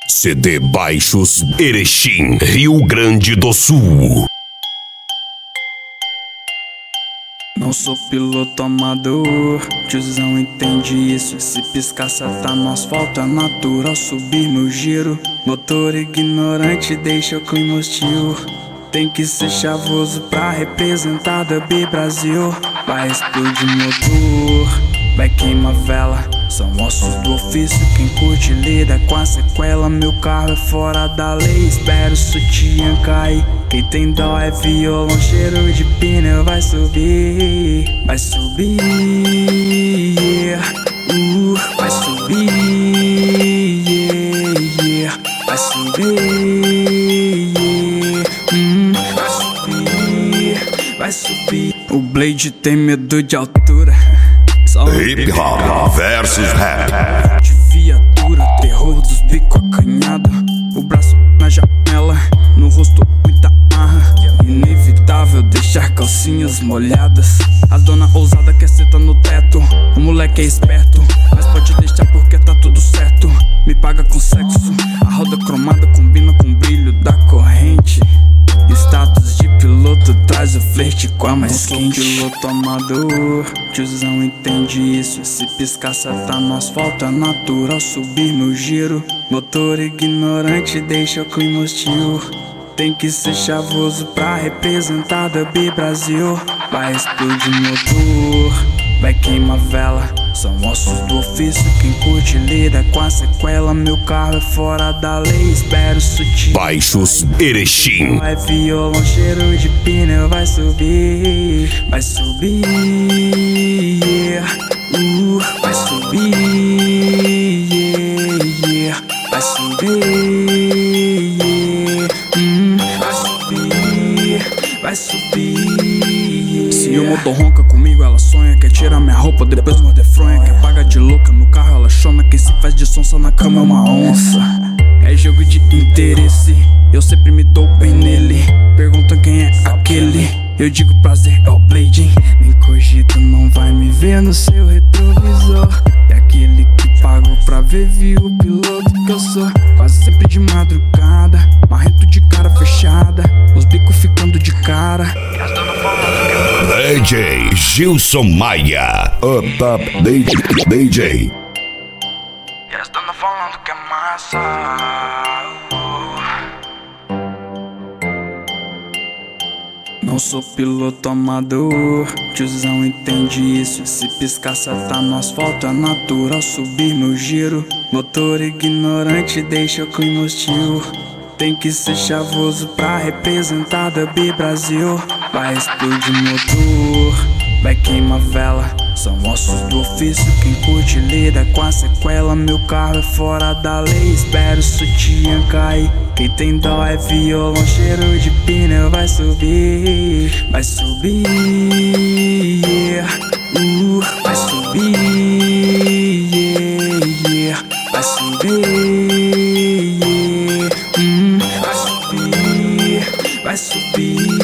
CD Baixos, Erechim, Rio Grande do Sul. Não sou piloto amador, tiozão entende isso. Se piscar tá no asfalto, é natural subir meu giro. Motor ignorante deixa o clima hostil. Tem que ser chavoso pra representar Dub Brasil. Vai explodir motor, vai queimar vela. São ossos do ofício, quem curte lida com a sequela. Meu carro é fora da lei, espero o sutiã cair. Quem tem dó é violão, cheiro de pneu. Vai subir, vai subir, yeah. Vai subir, yeah. Vai subir, yeah. Vai subir, vai subir. O Blade tem medo de altura. Hip Hop versus Rap. De viatura, terror dos bicos acanhado. O braço na janela, no rosto muita marra. Inevitável deixar calcinhas molhadas. A dona ousada quer seta no teto. O moleque é esperto, mas pode deixar porque tá tudo certo. Me paga com sexo. A roda cromada combina com o brilho da corrente. Status de piloto traz o flerte com a mais quente. Piloto amador, tiozão entende isso. Se piscar tá no asfalto, é natural subir meu giro. Motor ignorante deixa o clima hostil. Tem que ser chavoso pra representar Dub Brasil. Vai explodir motor, vai queimar vela. São ossos do ofício, quem curte lida com a sequela. Meu carro é fora da lei, espero sutiã. Baixos, Erechim. É violão, cheiro de pneu. Vai subir, vai subir, yeah. Vai subir, yeah. Vai subir, yeah. Vai subir, vai subir. Se o motor ronca comigo, ela sonha. Quer tirar minha roupa, depois morder fronha. Quer pagar de louca no carro, ela chona. Quem se faz de sonsa na cama é uma onça. É jogo de interesse, eu sempre me dou bem nele. Perguntam quem é aquele, eu digo prazer é o Blade. Nem cogito, não vai me ver no seu retrovisor. É aquele que pago pra ver, viu o piloto que eu sou. Quase sempre de madrugada, marrento de cara fechada, os bicos ficando de cara. DJ Gilson Maia, Up Top DJ. E elas tão falando que é massa. Não sou piloto amador, tiozão entende isso. Se piscar tá no asfalto, é natural subir meu giro. Motor ignorante deixa o clima hostil. Tem que ser chavoso pra representar Dub Brasil. Vai explodir motor, vai queimar vela. São ossos do ofício, quem curte lida com a sequela. Meu carro é fora da lei, espero o sutiã cair. Quem tem dó é violão, cheiro de pneu. Vai subir, vai subir, yeah. Vai subir, yeah. Vai subir, yeah. Vai subir, vai subir.